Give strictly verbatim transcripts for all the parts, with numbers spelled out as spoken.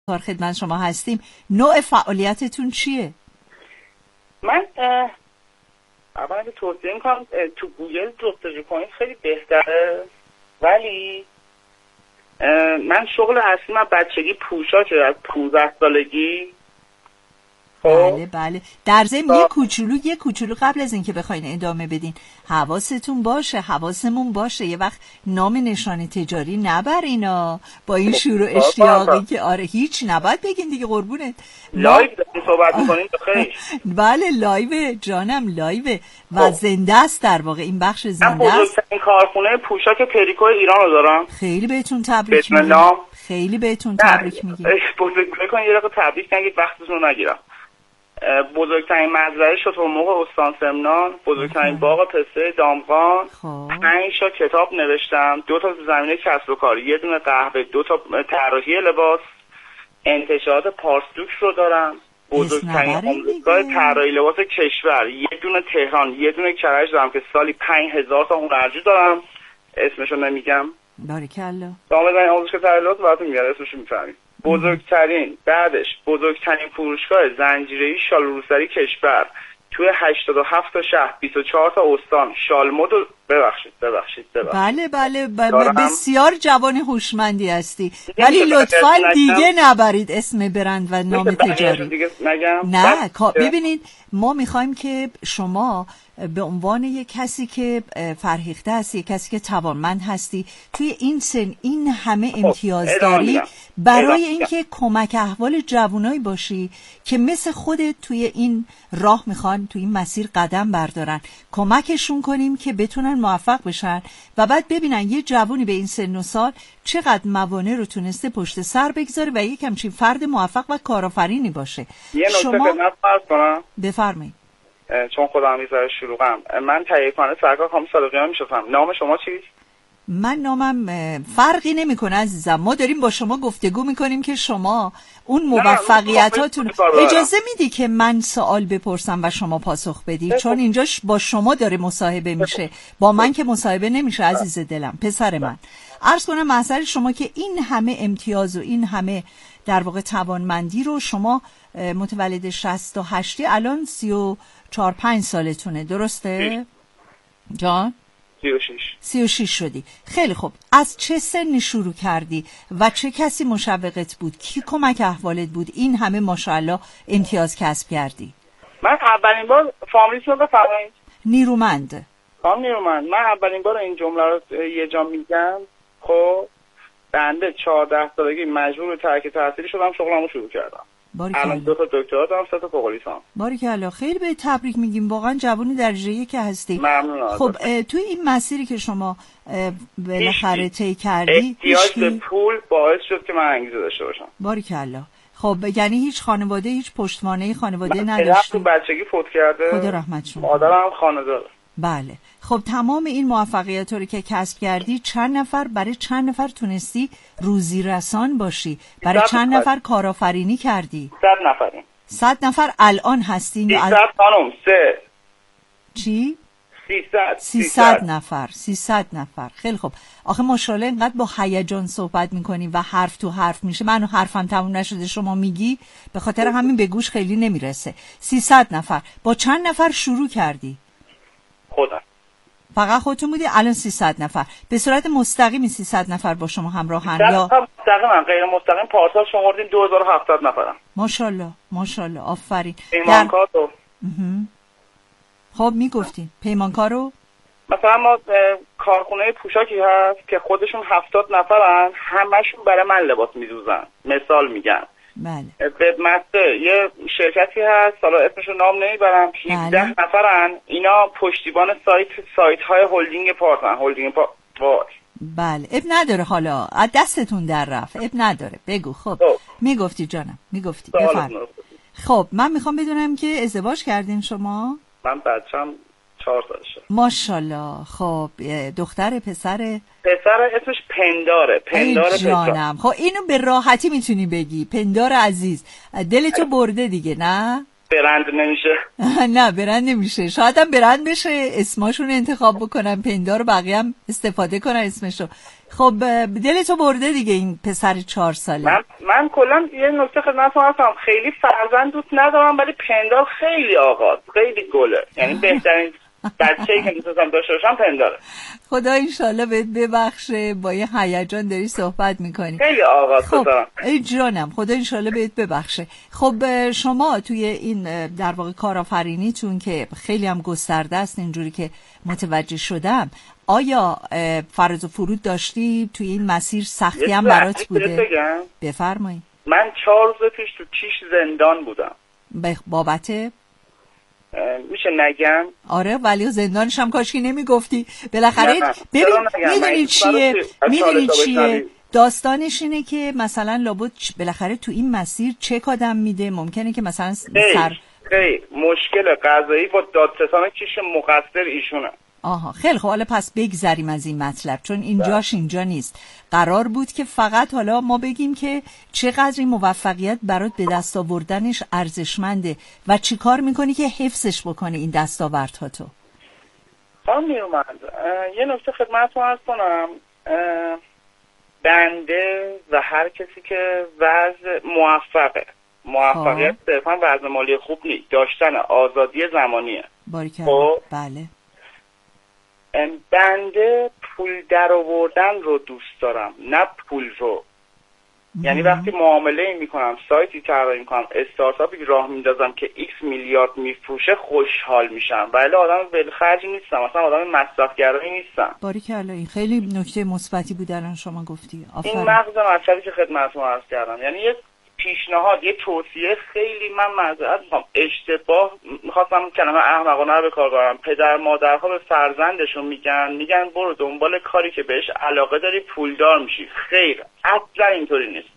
کار خدمت شما هستیم. نوع فعالیتتون چیه؟ من اولا که توصیه میکنم تو گوگل جستجو کنید، خیلی بهتره. ولی من شغل اصلی من بچگی پوشاکه، از پونزده سالگی. بله بله. در ضمن یه کوچولو یه کوچولو قبل از اینکه بخواین ادامه بدین حواستون باشه، حواسمون باشه یه وقت نام نشان تجاری نبرینا با این شور و اشتیاقی که آره هیچ نباید بگین دیگه قربونت. لایو داریم صحبت میکنیم بخیر. بله لایو جانم، لایو و زنده است در واقع، این بخش زنده است. من بزرگترین کارخونه پوشاک تریکو ایران رو دارم. خیلی بهتون تبریک میگم. خیلی بهتون تبریک میگم. بزرگ بکنید یه دقیقه تبریک نگید، وقتتون رو نگیرم. بزرگترین مزرعه شترمرغ استان سمنان، بزرگترین باغ پسته دامغان، پنج تا کتاب نوشتم، دو تا زمینه کسب و کار، یه دونه قهوه، دو تا طراحی لباس، انتشارات پارسدوک رو دارم، بزرگترین آموزشگاه طراحی لباس کشور، یه دونه تهران، یه دونه کرج دارم که سالی پنج هزار تا هنرجو دارم، اسمشو نمیگم. باریکلا. شما بزنید آموزشگاه طراحی لباس براتون میاد، اسمشو میفهمید. بزرگترین بعدش بزرگترین فروشگاه زنجیره‌ای شال روسری کشور توی هشتاد و هفت تا شهر، بیست و چهار تا استان، شالمد. ببخشید ببخشید ببخشید بله بله, بله بسیار جوان هوشمندی هستی، ولی لطفاً دیگه نبرید اسم برند و نام تجاری. نه ببینید ما میخوایم که شما به عنوان یک کسی که فرهیخته هستی، یک کسی که توانمند هستی، توی این سن این همه امتیاز داری، برای اینکه کمک احوال جوانایی باشی که مثل خودت توی این راه میخوان توی این مسیر قدم بردارن، کمکشون کنیم که بتونن موفق بشن و بعد ببینن یه جوانی به این سن و سال چقدر موانع رو تونسته پشت سر بگذاره و یک همچین فرد موفق و کارآفرینی باشه. یه نکته خدمت عرض کنم. بفرمایید. چون خودم میذاره شلوغم، من تهیه کننده سرکار خانم صادقیان میشناسم. نام شما چیست؟ من نامم فرقی نمیکنه عزیزم، ما داریم با شما گفتگو میکنیم که شما اون موفقیتاتون. اجازه میدی که من سوال بپرسم و شما پاسخ بدی؟ چون اینجاش با شما داره مصاحبه میشه، با من که مصاحبه نمیشه عزیز دلم، پسر من. عرض کنم محضر شما که این همه امتیاز و این همه در واقع توانمندی رو شما متولد شصت و هشت، الان سی و چهار پنج سالتونه، درسته؟ جان؟ سی و شش. سی و شش شدی. خیلی خوب. از چه سنی شروع کردی و چه کسی مشوقت بود؟ کی کمک احوالت بود این همه ماشاءالله امتیاز کسب کردی؟ من اولین بار فامیلیتون رو بفرمایید. نیرومند. خانم نیرومند، من اولین بار این جمله رو یه جا میگم. خب بنده چهارده سالگی مجبور به ترک تحصیلی شدم، شغلمو شروع کردم. الان دو تا دکترا دارم، سه تا فوق لیسانس. باریکلا. خیلی به تبریک میگیم، واقعا جوانی درجه یک هستی. ممنون. خب توی این مسیری که شما بالاخره طی کردی، احتیاج به پول باعث شد که من انگیزه داشته باشم. باریکلا. خب یعنی هیچ خانواده، هیچ پشتوانه خانواده نداشتی؟ من تو بچگی فوت کرده. خدا رحمتشون. مادرم خانه‌دار. بله. خب تمام این موفقیت رو که کسب کردی، چند نفر برای چند نفر تونستی روزی رسان باشی؟ برای چند نفر کارآفرینی کردی؟ صد نفریم. صد نفر الان هستین؟ سیصد خانم. سه. چی؟ سیصد. سیصد نفر. سیصد نفر. خیلی خوب. آخه ماشاءالله اینقدر با هیجان صحبت میکنی و حرف تو حرف میشه. من حرفم تموم نشده شما میگی، به خاطر همین به گوش خیلی نمیرسه. سیصد نفر. با چند نفر شروع کردی؟ خودم. فقط خودتون بودی؟ الان سیصد نفر. به صورت مستقیمی سیصد نفر با شما همراهن یا مستقیما؟ غیر مستقیم پارسال شمردیم دو هزار و هفتصد نفرم. ماشاءالله ماشاءالله. آفرین. پیمانکار رو خب میگفتین پیمانکارو؟ مثلا ما کارخونه پوشاکی هست که خودشون هفتاد نفرن، همشون برای من لباس میدوزن. مثال میگم. بله. وبمستر یه شرکتی هست، حالا اسمشو نام نمیبرم، هفده بله. نفرن، اینا پشتیبان سایت سایت های هلدینگ پارتن. هلدینگ پارت. بله اب نداره، حالا از دستتون در رفت، اب نداره. بگو. خب oh. میگفتی جانم، میگفتی. بفرم. خب من میخوام بدونم که ازدواج کردین شما؟ من بچه‌م چهار سالشه. ماشاءالله. خب دختر پسر؟ پسر اسمش پنداره. پنداره جانم. خب اینو به راحتی میتونی بگی، پندار عزیز. دلتو برده دیگه نه؟ برند نمیشه. نه برند نمیشه، شاید هم برند بشه، اسماشون انتخاب بکنن، پندار، بقیه هم استفاده کنن اسمشو. خب دلتو برده دیگه این پسر چهار ساله. من من کلا یه نکته خدمتتون هستم، خیلی فرزند دوست ندارم ولی پندار خیلی آقا خیلی گله، یعنی بهترین بچه‌ای که دوستم داشته باشم پنداره. خدا انشالله بهت ببخشه، با یه هیجان داری صحبت میکنی. خیلی آقا خب ای جانم، خدا انشالله بهت ببخشه. خب شما توی این در واقع کارآفرینیتون که خیلی هم گسترده است اینجوری که متوجه شدم، آیا فرض و فرود داشتی توی این مسیر سختی هم برات بوده؟ بفرمایید. من چهار روز پیش تو کیش زندان بودم. بابت میشه نگم؟ آره ولی زندانش هم کاشکی نمیگفتی بالاخره. ببین میدونی چیه میدونی چیه داستانش اینه که مثلا لابد بالاخره تو این مسیر چک آدم میده، ممکنه که مثلا سر خیلی مشکل قضایی با دادستان کیش مقصر ایشونه. آها خیلی خب، حالا پس بگذریم از این مطلب چون اینجاش اینجا نیست. قرار بود که فقط حالا ما بگیم که چقدر این موفقیت برات به دست آوردنش ارزشمنده و چی کار میکنی که حفظش بکنی این دستاوردها تو. خانم نیرومند، یه نکته خدمتتون عرض کنم. بنده و هر کسی که وضع موفقه، موفقیت صرفا وضع مالی خوب نیست، داشتن آزادی زمانیه. باریکلا. بله. بنده پول در آوردن رو دوست دارم نه پول رو. مم. یعنی وقتی معامله میکنم، سایتی طراحی میکنم، استارتاپی راه میندازم که ایکس میلیارد میفروشه خوشحال میشم، ولی آدم ولخرجی نیستم، مثلا آدم مصرفگرایی نیستم. باریکلا، این خیلی نکته مثبتی بود الان شما گفتی. آفرین. این مغز مطلبی که خدمتتون عرض کردم، یعنی یک پیشنهاد، یه توصیه، خیلی من معذرت میخوام اشتباه میخواستم کلمه احمقانه رو به کار ببرم. پدر مادرها به فرزندشون میگن میگن برو دنبال کاری که بهش علاقه داری پولدار میشی. خیر، اصلا اینطوری نیست.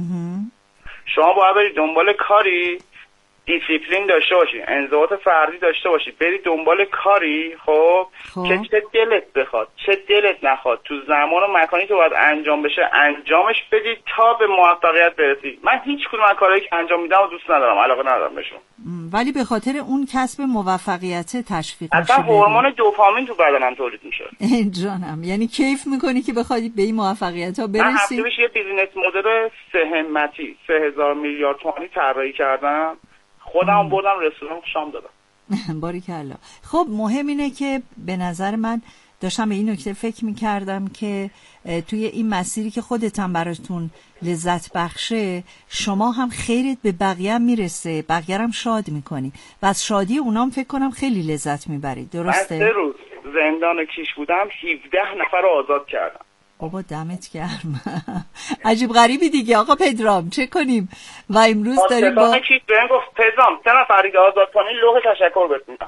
شما باید بری دنبال کاری دیسیپلین داشته باشی، انضباط فردی داشته باشی، بری دنبال کاری خب خوب. که چه دلت بخواد چه دلت نخواد تو زمان و مکانی که باید انجام بشه انجامش بدی تا به موفقیت برسی. من هیچ کدوم از کارهایی که انجام میدم و دوست ندارم، علاقه ندارم بهشون، ولی به خاطر اون کسب موفقیت تشویق میشه. اصلا هورمون دوپامین تو بدنم تولید میشه. جانم، یعنی کیف میکنی که بخوای به این موفقیت ها برسی. من هفته پیش یه بیزینس مدل سه همتی سه هزار میلیارد تومانی طراحی کردم، خودم بردم رستوران شام دادم. باریکلا. خب مهم اینه که به نظر من داشتم به این نکته فکر میکردم که توی این مسیری که خودت هم براتون لذت بخشه، شما هم خیرت به بقیه هم میرسه، بقیه هم شاد میکنی و از شادی اونام فکر کنم خیلی لذت میبرید. درسته؟ من سه روز زندان کیش بودم، هفده نفر رو آزاد کردم. بابا دمت گرم. عجیب غریبی دیگه آقا پدرام، چه کنیم؟ و امروز داریم با کیش بهم گفت پدرام سه نفر دیگه آزاد کنی لوح تشکر بهت میدم.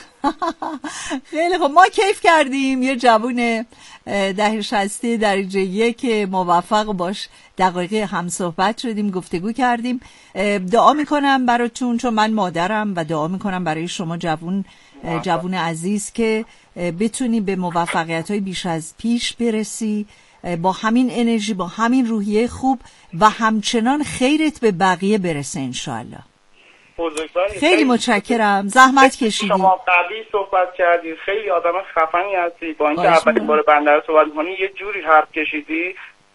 خیلی خب، ما کیف کردیم. یه جوون ده شصتی درجه یک موفق باش دقیقه هم صحبت شدیم، گفتگو کردیم. دعا میکنم براتون چون من مادرم و دعا میکنم برای شما جوون جوون عزیز که بتونی به موفقیت‌های بیش از پیش برسی با همین انرژی، با همین روحیه خوب و همچنان خیرت به بقیه برسه انشاءالله. خیلی, خیلی متشکرم، زحمت کشیدی. شما قوی صحبت کردید، خیلی آدم خفنی هستی، با اینکه اولین بار بنده رو صحبت می‌کنی یه جوری حرف کشیدی.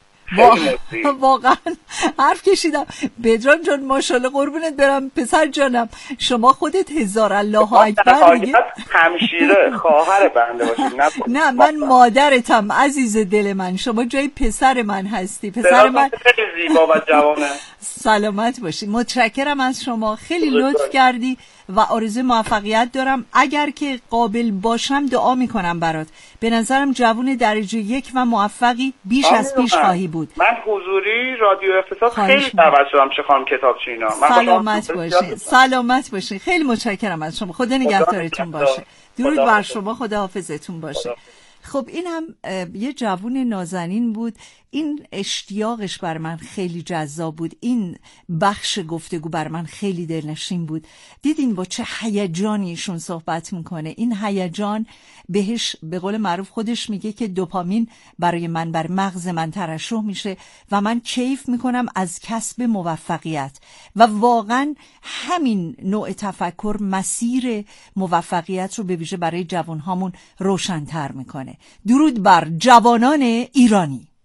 واقعا حرف کشیدم. بدران جان ماشاءالله قربونت برم پسر جانم، شما خودت هزار الله اکبر دیگه. همشیره خواهر بنده باشی. نه من مادرتم عزیز دل من، شما جای پسر من هستی. پسر من خیلی زیبا و جوانه. سلامت باشی. متشکرم از شما، خیلی لطف کردی و آرزوی موفقیت دارم. اگر که قابل باشم دعا میکنم برات. به نظرم جوون درجه یک و موفقی بیش از پیش خواهی بود. من حضوری رادیو اقتصاد خیلی دعوت شدم چه خواهم کتاب چینا. سلامت باشی. سلامت باشی. خیلی متشکرم از شما. خدا نگهدارتون باشه. درود بر شما، خدا حافظتون باشه. خب این هم یه جوون نازنین بود. این اشتیاقش بر من خیلی جذاب بود، این بخش گفتگو بر من خیلی دلنشین بود. دیدین با چه هیجانی ایشون صحبت میکنه. این هیجان بهش به قول معروف خودش میگه که دوپامین برای من بر مغز من ترشح میشه و من کیف میکنم از کسب موفقیت و واقعا همین نوع تفکر مسیر موفقیت رو به ویژه برای جوانهامون روشن‌تر میکنه. درود بر جوانان ایرانی.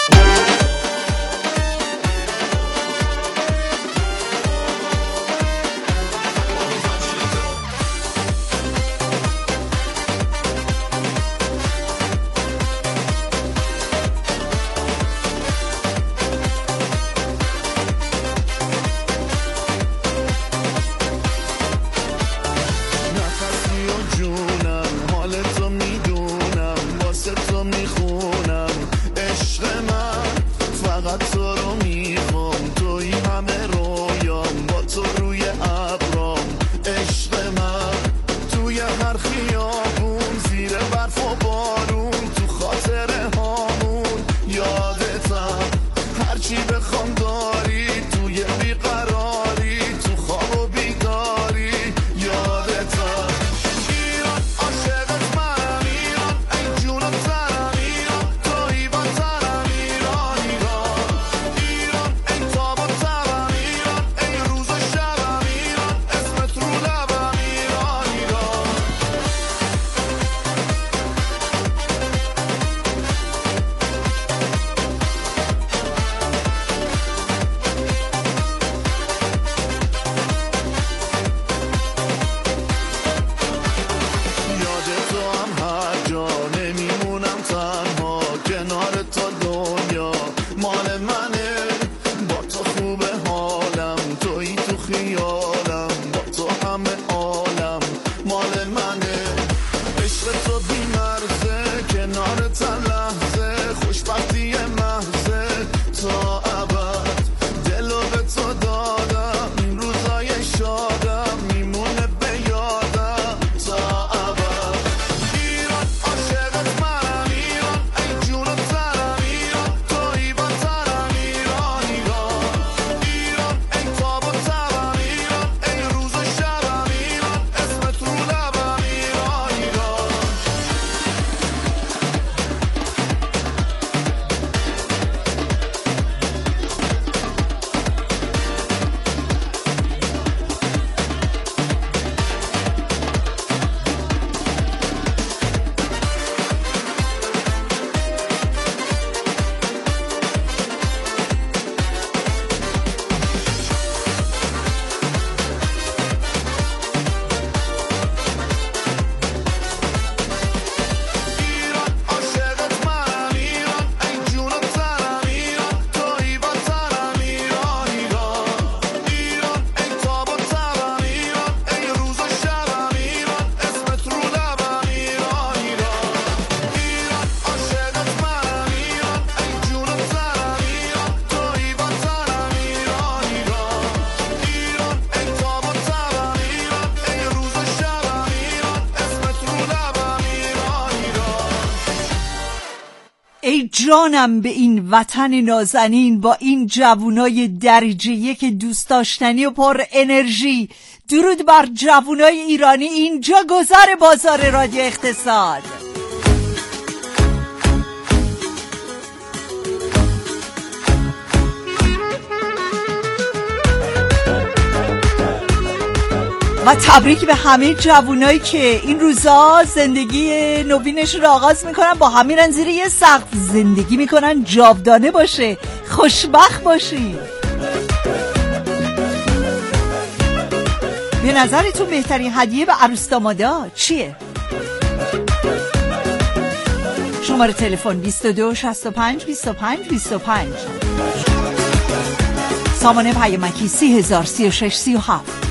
ای جانم به این وطن نازنین با این جوونای درجه یک دوست داشتنی و پر انرژی. درود بر جوونای ایرانی. اینجا گذر بازار رادیو اقتصاد. و تبریک به همه جوونایی که این روزا زندگی نوینشون رو آغاز میکنن، با همیرن زیر یه سقف زندگی میکنن، جاودانه باشه، خوشبخت باشی. به نظرتون بهترین هدیه به عروس دامادا چیه؟ شماره تلفن بیست و دو شصت و پنج بیست و پنج بیست و پنج، سامانه پیامکی سی هزار سی و شش سی و هفت.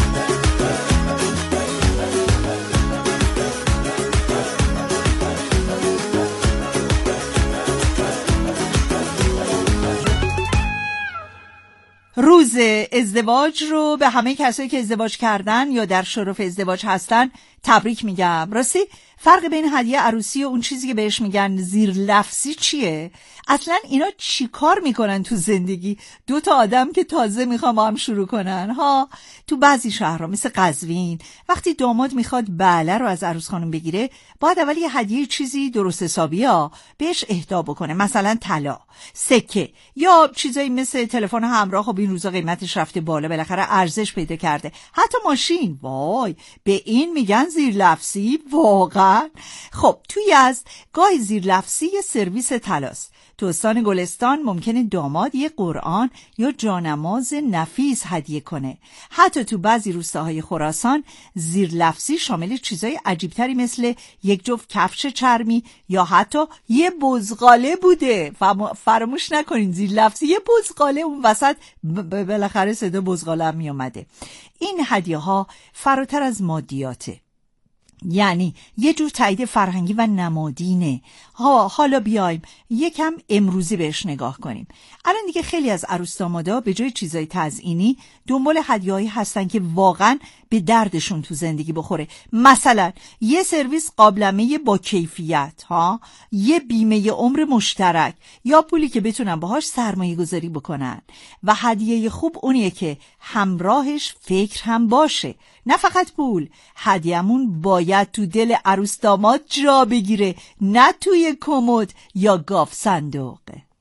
روز ازدواج رو به همه کسایی که ازدواج کردن یا در شرف ازدواج هستن تبریک میگم. راستی فرق بین هدیه عروسی و اون چیزی که بهش میگن زیر لفظی چیه؟ اصلا اینا چی کار میکنن تو زندگی؟ دو تا آدم که تازه میخوان با هم شروع کنن ها. تو بعضی شهرها مثل قزوین وقتی داماد میخواد بله رو از عروس خانم بگیره، باید اول یه هدیه چیزی درست حسابی ها بهش اهدا بکنه، مثلا طلا، سکه یا چیزایی مثل تلفن همراه. خب این روزا قیمتش رفته بالا، بالاخره ارزش پیدا کرده. حتی ماشین، وای به این میگن زیر لفظی واقعا. خب توی از گاهی زیر لفظی یه سرویس طلاست. تو استان گلستان ممکنه داماد یه قرآن یا جانماز نفیس هدیه کنه. حتی تو بعضی روستاهای خراسان زیر لفظی شامل چیزای عجیبتری مثل یک جفت کفش چرمی یا حتی یه بزغاله بوده. فراموش نکنین زیر لفظی یه بزغاله، اون وسط بالاخره صدا بزغاله هم می اومده. این هدیه ها فراتر از مادیاته، یعنی یه جور تایید فرهنگی و نمادینه. ها حالا بیایم یکم امروزی بهش نگاه کنیم. الان دیگه خیلی از عروس دامادا به جای چیزای تزیینی دنبال هدیه‌هایی هستن که واقعا به دردشون تو زندگی بخوره. مثلا یه سرویس قابلمه با کیفیت، ها یه بیمه عمر مشترک، یا پولی که بتونن باهاش سرمایه گذاری بکنن. و هدیه خوب اونیه که همراهش فکر هم باشه. نه فقط پول، هدیه‌مون باید تو دل عروس داماد جا بگیره، نه توی کمد یا گاف صندوق.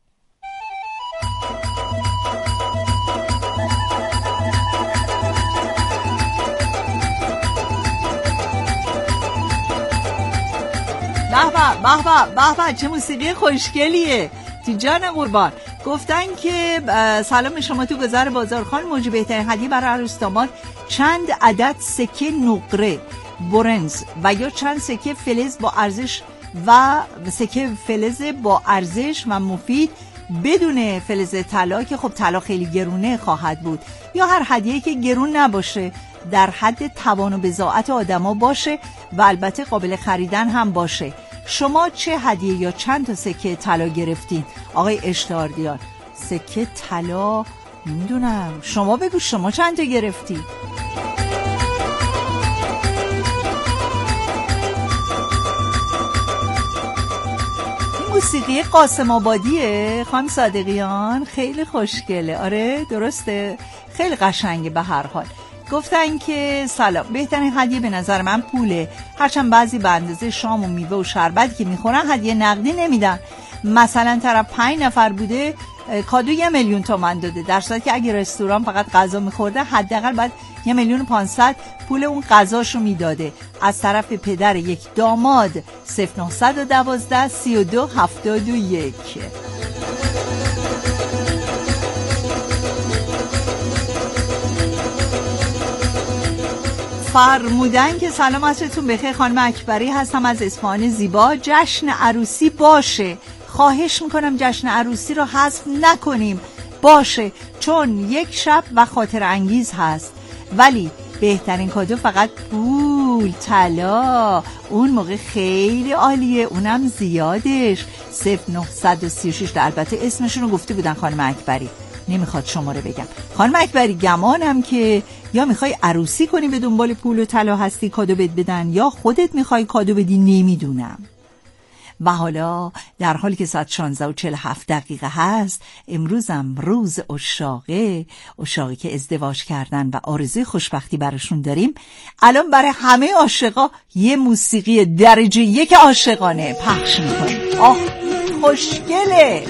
به به به به چه موسیقی خوشگلیه جان قربان. گفتن که سلام شما تو گذر بازارخان موجی بهترین هدیه برای عروس داماد چند عدد سکه نقره برنز و یا چند سکه فلز با ارزش و سکه فلز با ارزش و مفید بدون فلز طلا که خب طلا خیلی گرونه خواهد بود، یا هر هدیه‌ای که گرون نباشه، در حد توان و بضاعت آدما باشه و البته قابل خریدن هم باشه. شما چه هدیه یا چند تا سکه طلا گرفتین آقای اشتاردیان؟ سکه طلا نمیدونم، شما بگو شما چند تا گرفتی؟ موسیقی قاسم آبادیه خانم صادقیان، خیلی خوشگله. آره درسته، خیلی قشنگه. به هر حال گفتن که سلام، بهترین هدیه به نظر من پوله، هرچند بعضی به اندازه شام و میوه و شربتی که میخورن هدیه نقدی نمیدن. مثلا طرف پنج نفر بوده کادو یه میلیون تومن داده، در صورتی که اگه رستوران فقط غذا میخورده حداقل باید یه میلیون و پانصد پول اون غذاشو میداده. از طرف پدر یک داماد صفر نهصد و دوازده سی و دو هفتاد و یک. فرمودن که سلام عصرتون بخیر، خانم اکبری هستم از اصفهان زیبا. جشن عروسی باشه، خواهش میکنم جشن عروسی رو حذف نکنیم. باشه، چون یک شب و خاطر انگیز هست، ولی بهترین کادو فقط پول، طلا اون موقع خیلی عالیه، اونم زیادش. صفر نهصد و سی و شش، البته اسمشون رو گفته بودن خانم اکبری، نمیخواد شماره بگم. خانم اکبری گمانم که یا میخوای عروسی کنی به دنبال پول و طلا هستی کادو بد بدن، یا خودت میخوای کادو بدی، نمیدونم. و حالا در حالی که ساعت شانزده و چهل و هفت دقیقه هست، امروزم روز عشاقه، عشاقی که ازدواج کردن و آرزوی خوشبختی براشون داریم. الان برای همه عاشقا یه موسیقی درجه یک عاشقانه پخش میکنیم. آه خوشگله.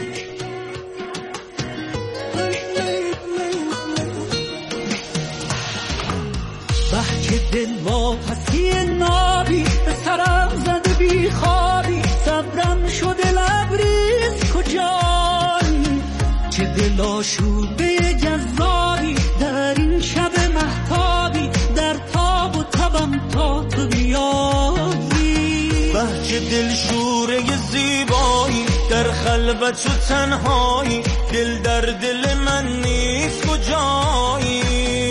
بحک دل واپسی نابی به سرم زده بی خوابی، صبرم شده لبریز کجایی، چه دل آشوبه جذابی در این شب مهتابی، در تاب و تبم تا تو بیایی. بحک دل شوره زیبایی در خلوت و تنهایی، دل در دل من نیست کجایی،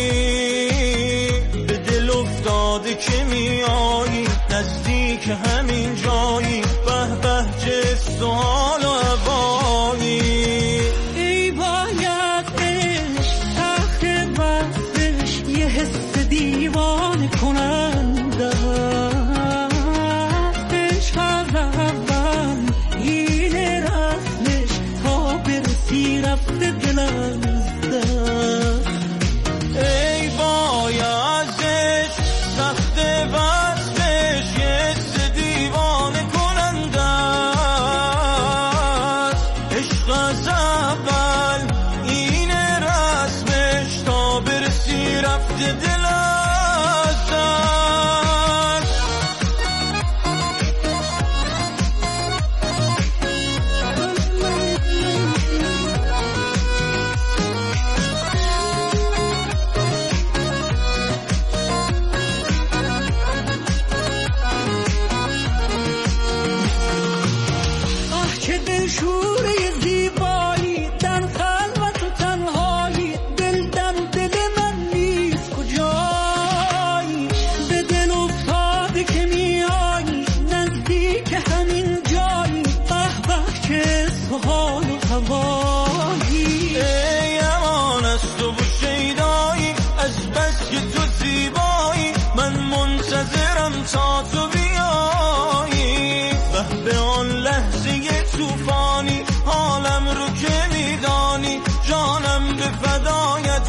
که میایی نزدیک همین جایی، به به چه سوال و عبایی. ای باید عشق تخت وقتش یه حس دیوانه کننده، عشق از اول این رسمش تا برسی رفته دل از دست.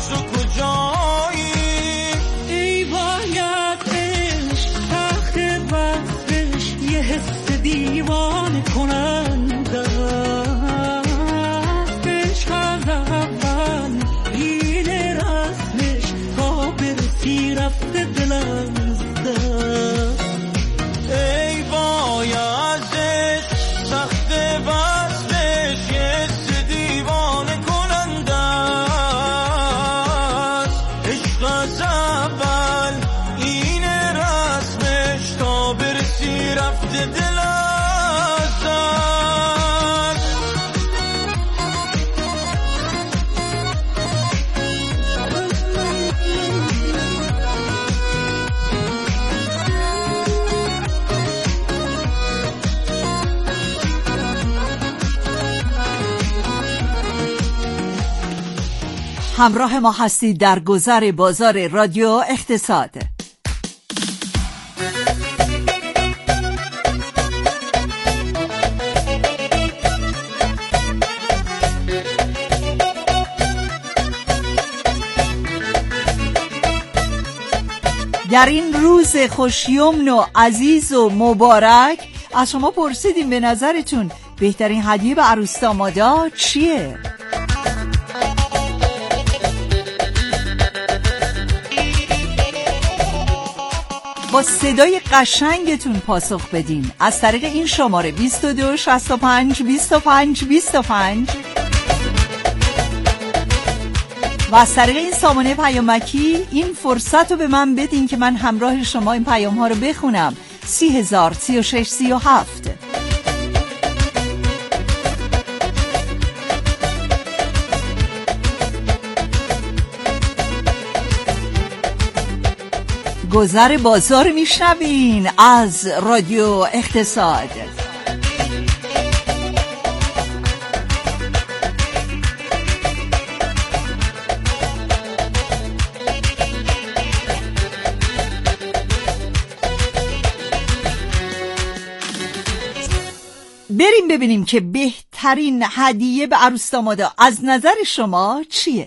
تو کجایی؟ ای باید عشق تخت وقتش یه حس دیوانه کننده عشق از اول این رسمش تا برسی رفته دل از دست. ای بایدش سخت وصلش یه حس دیوانه کننده است. عشق از اول این رسمش تا برسی رفته دل از دست. همراه ما هستید در گذر بازار رادیو اقتصاد. در این روز خوشیمن و عزیز و مبارک از شما پرسیدیم به نظرتون بهترین هدیه به عروس دامادا چیه؟ با صدای قشنگتون پاسخ بدین از طریق این شماره بیست و دو شصت و پنج بیست و پنج بیست و پنج و از طریق این سامانه پیامکی این فرصت رو به من بدین که من همراه شما این پیام ها رو بخونم. سی هزار سی و شش سی و هفت. گذر بازار میشنوین از رادیو اقتصاد. بریم ببینیم که بهترین هدیه به عروس دامادا از نظر شما چیه؟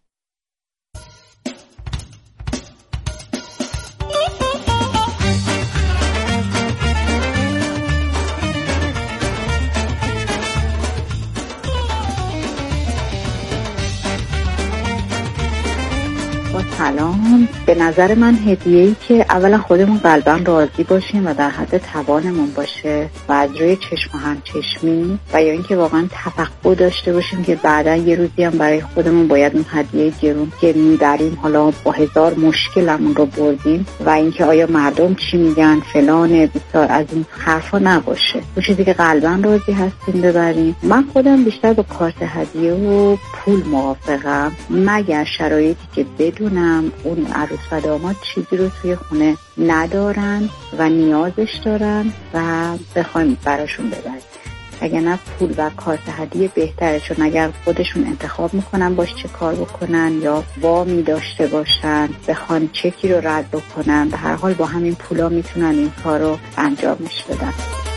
سلام. به نظر من هدیه‌ای که اولا خودمون قلباً راضی باشیم و در حد توانمون باشه و از روی چشم و همچشمی و یا اینکه واقعا توقع داشته باشیم که بعدا یه روزی هم برای خودمون باید اون هدیه گرون که میبریم حالا با هزار مشکلمون رو بردیم و اینکه آیا مردم چی میگن فلان بیسار از این حرفا نباشه. اون چیزی که قلباً راضی هستیم ببریم. من خودم بیشتر با کارت هدیه و پول موافقم مگر شرایطی که بدونم اون عروس و داماد چیزی رو توی خونه ندارن و نیازش دارن و بخوایم براشون ببریم. اگر نه پول و کارت هدیه بهتره، چون اگر خودشون انتخاب میکنن باش چه کار بکنن یا وامی داشته باشن بخوان چکی رو رد بکنن، به هر حال با همین پولا میتونن این کار رو انجامش بدن.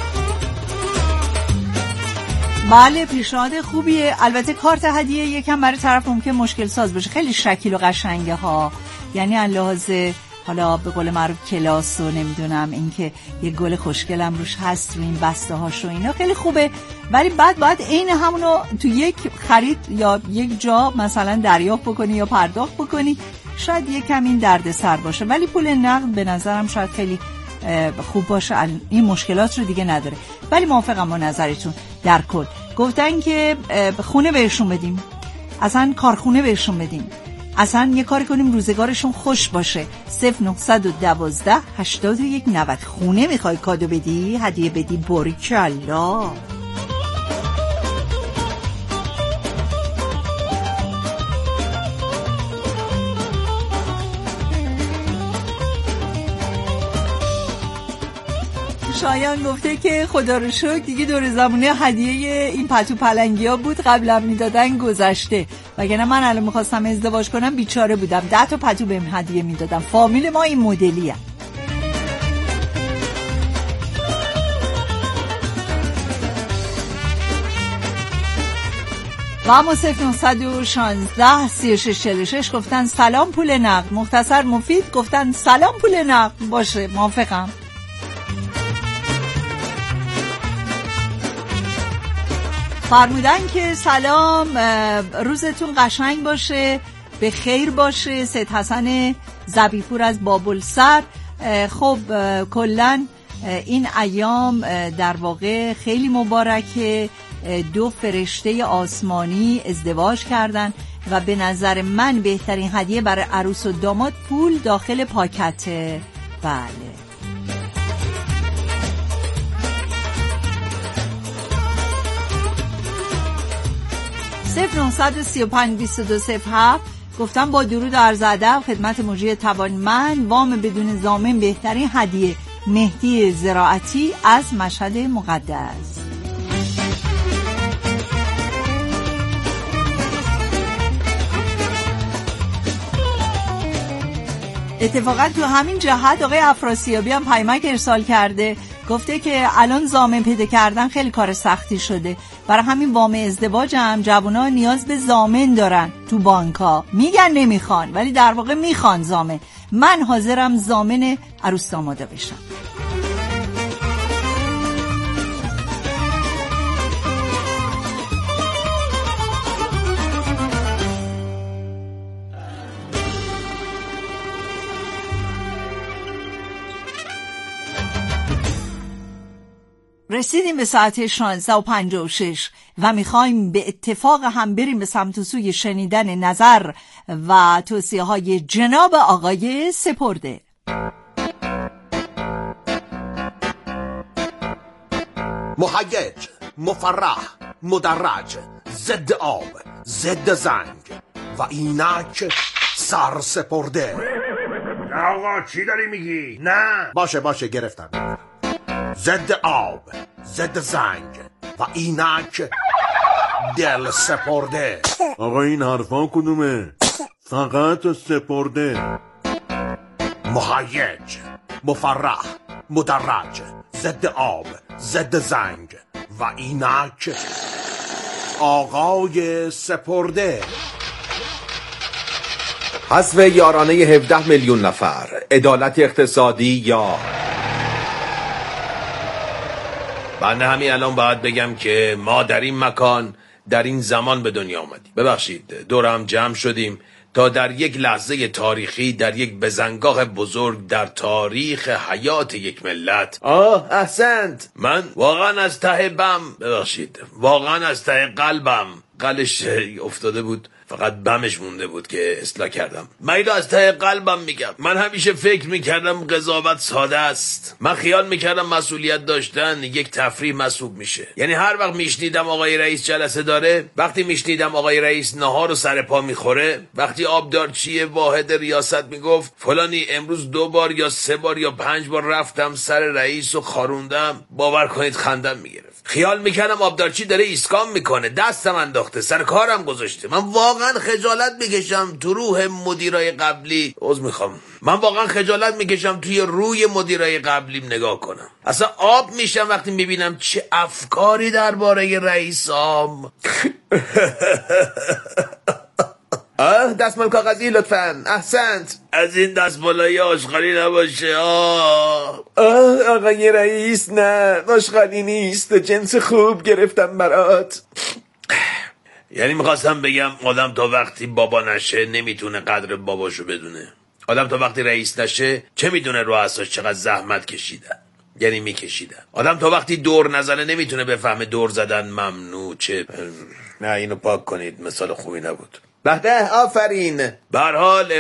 بله، پیشنهاد خوبیه. البته کارت هدیه یکم برای طرف ممکن مشکل ساز باشه، خیلی شکیل و قشنگه ها، یعنی لحاظ حالا به قول معروف کلاس و نمیدونم اینکه یه گل خوشگلم روش هست رو این بسته هاش و اینا خیلی خوبه، ولی بعد باید عین همونو تو یک خرید یا یک جا مثلا دریافت بکنی یا پرداخت بکنی، شاید یکم این دردسر باشه. ولی پول نقد به نظرم شاید خیلی خوب باشه، این مشکلات رو دیگه نداره. ولی موافقم با نظرتون. در کل گفتن که خونه بهشون بدیم، اصلا کارخونه بهشون بدیم، اصلا یه کاری کنیم روزگارشون خوش باشه. صفر نهصد و دوازده هشتاد و یک نود. خونه میخوای کادو بدی، هدیه بدی، باریکالله. شایان گفته که خدا رو شکر دیگه دور زمونه هدیه این پتو پلنگی ها بود، قبلا میدادن گذشته، وگرنه من الان میخواستم ازدواج کنم بیچاره بودم، ده تا پتو بهم هدیه میدادم. فامیل ما این مدلیه. و اما صفر نهصد و شانزده سی و شش چهل و شش گفتن سلام پول نقد. مختصر مفید گفتن سلام پول نقد. باشه، موافقم. فرمودن که سلام، روزتون قشنگ باشه، به خیر باشه. سید حسن زبیپور از بابلسر. خب کلن این ایام در واقع خیلی مبارکه. دو فرشته آسمانی ازدواج کردن و به نظر من بهترین هدیه برای عروس و داماد پول داخل پاکته. بله. صفر نهصد و سی و پنج بیست و دو صفر هفت گفتم با درود و عرض ادب خدمت مجری توانمند. وام بدون ضامن بهترین هدیه. مهدی زراعتی از مشهد مقدس. اتفاقا تو همین جهت آقای افراسیابی هم پیامک ارسال کرده، گفته که الان ضامن پیدا کردن خیلی کار سختی شده، برای همین وام ازدواج هم جوونا نیاز به ضامن دارن. تو بانک‌ها میگن نمیخوان ولی در واقع میخوان ضامن. من حاضرم ضامن عروس دامادا بشم. رسیدیم به ساعت شانزده و پنجاه و شش و میخوایم به اتفاق هم بریم به سمت و سوی شنیدن نظر و توصیه های جناب آقای سپرده. مهیج، مفرح، مدرج، ضد آب، ضد زنگ و اینک سر سپرده. آقا چی داری میگی؟ نه باشه باشه گرفتم. ضد آب، ضد زنگ و اینک دل سپرده. آقا این حرفا کدومه؟ فقط سپرده. مهیج، مفرح، مدرج، ضد آب، ضد زنگ و اینک آقای سپرده. حذف یارانه هفده میلیون نفر، عدالت اقتصادی یا من همین الان باید بگم که ما در این مکان در این زمان به دنیا آمدیم. ببخشید دور هم جمع شدیم تا در یک لحظه تاریخی، در یک بزنگاه بزرگ در تاریخ حیات یک ملت. آه احسنت. من واقعا از ته بم ببخشید واقعا از ته قلبم قلش افتاده بود، فقط بمش مونده بود که اصلاح کردم. من اینو از ته قلبم میگم. من همیشه فکر میکردم قضاوت ساده است. من خیال میکردم مسئولیت داشتن یک تفریح محسوب میشه. یعنی هر وقت میشنیدم آقای رئیس جلسه داره، وقتی میشنیدم آقای رئیس نهار و سر پا میخوره، وقتی آبدارچی واحد ریاست میگفت فلانی امروز دو بار یا سه بار یا پنج بار رفتم سر رئیس و خاروندم، باور کنید خندم میگرفت. خیال میکردم آبدارچی داره ایسکام میکنه، دستم انداخته، سر کارم گذاشته. من واقعا خجالت میکشم تو روح مدیرای قبلی عذر میخوام من واقعا خجالت میکشم توی روی مدیرای قبلیم نگاه کنم. اصلا آب میشم وقتی میبینم چه افکاری درباره رئیسام. آه دستمال کاغذی لطفاً. احسنت. از این دستمالای آشغالی نباشه. آه آه آقای رئیس نه آشغالی نیست، جنس خوب گرفتم برات. یعنی میخواستم بگم آدم تا وقتی بابا نشه نمیتونه قدر باباشو بدونه. آدم تا وقتی رئیس نشه چه میدونه رؤساش چقدر زحمت کشیدن، یعنی میکشیدن. آدم تا وقتی دور نزنه نمیتونه بفهمه دور زدن ممنوع چه. نه اینو پاک کنید، مثال خوبی نبود. بهده آفرین. به هر حال